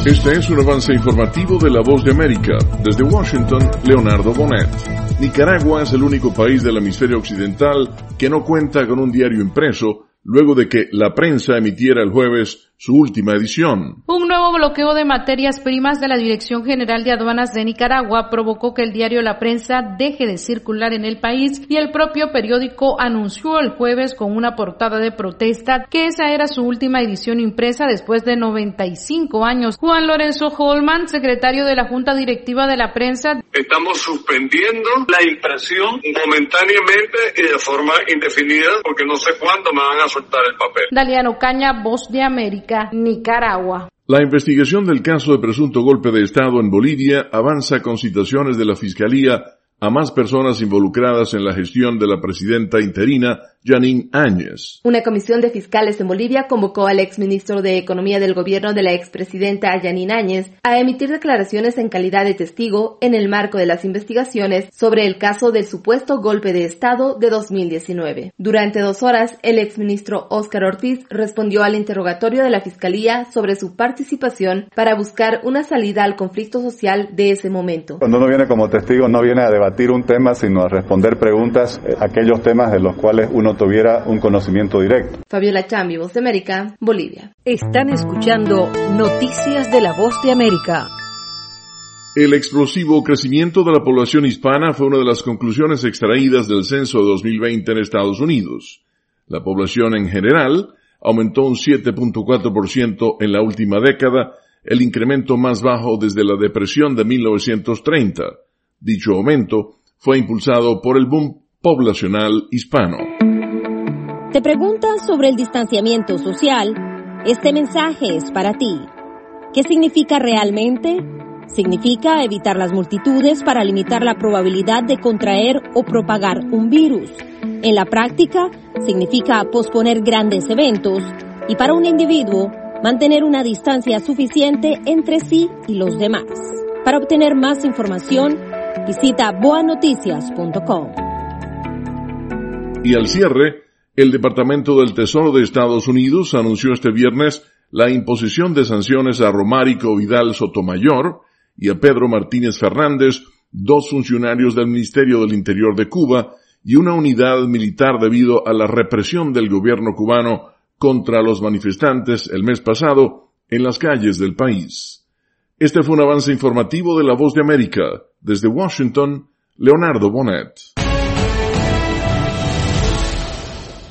Este es un avance informativo de La Voz de América. Desde Washington, Leonardo Bonet. Nicaragua es el único país del hemisferio occidental que no cuenta con un diario impreso, luego de que La Prensa emitiera el jueves su última edición. Un nuevo bloqueo de materias primas de la Dirección General de Aduanas de Nicaragua provocó que el diario La Prensa deje de circular en el país y el propio periódico anunció el jueves con una portada de protesta que esa era su última edición impresa después de 95 años. Juan Lorenzo Holman, secretario de la Junta Directiva de La Prensa: estamos suspendiendo la impresión momentáneamente y de forma indefinida porque no sé cuándo me van a soltar el papel. Daliano Caña, Voz de América, Nicaragua. La investigación del caso de presunto golpe de Estado en Bolivia avanza con citaciones de la Fiscalía a más personas involucradas en la gestión de la presidenta interina, Jeanine Áñez. Una comisión de fiscales en Bolivia convocó al exministro de Economía del gobierno de la expresidenta Jeanine Áñez a emitir declaraciones en calidad de testigo en el marco de las investigaciones sobre el caso del supuesto golpe de Estado de 2019. Durante 2 horas, el exministro Óscar Ortiz respondió al interrogatorio de la Fiscalía sobre su participación para buscar una salida al conflicto social de ese momento. Cuando uno viene como testigo no viene a debatir un tema, sino a responder preguntas, aquellos temas de los cuales uno tuviera un conocimiento directo. Fabiola Chambi, Voz de América, Bolivia. Están escuchando Noticias de la Voz de América. El explosivo crecimiento de la población hispana fue una de las conclusiones extraídas del censo de 2020 en Estados Unidos. La población en general aumentó un 7.4% en la última década, el incremento más bajo desde la depresión de 1930. Dicho aumento fue impulsado por el boom poblacional hispano. ¿Te preguntas sobre el distanciamiento social? Este mensaje es para ti. ¿Qué significa realmente? Significa evitar las multitudes para limitar la probabilidad de contraer o propagar un virus. En la práctica, significa posponer grandes eventos y para un individuo, mantener una distancia suficiente entre sí y los demás. Para obtener más información, visita boanoticias.com. Y al cierre, el Departamento del Tesoro de Estados Unidos anunció este viernes la imposición de sanciones a Romárico Vidal Sotomayor y a Pedro Martínez Fernández, 2 funcionarios del Ministerio del Interior de Cuba y una unidad militar debido a la represión del gobierno cubano contra los manifestantes el mes pasado en las calles del país. Este fue un avance informativo de La Voz de América. Desde Washington, Leonardo Bonet.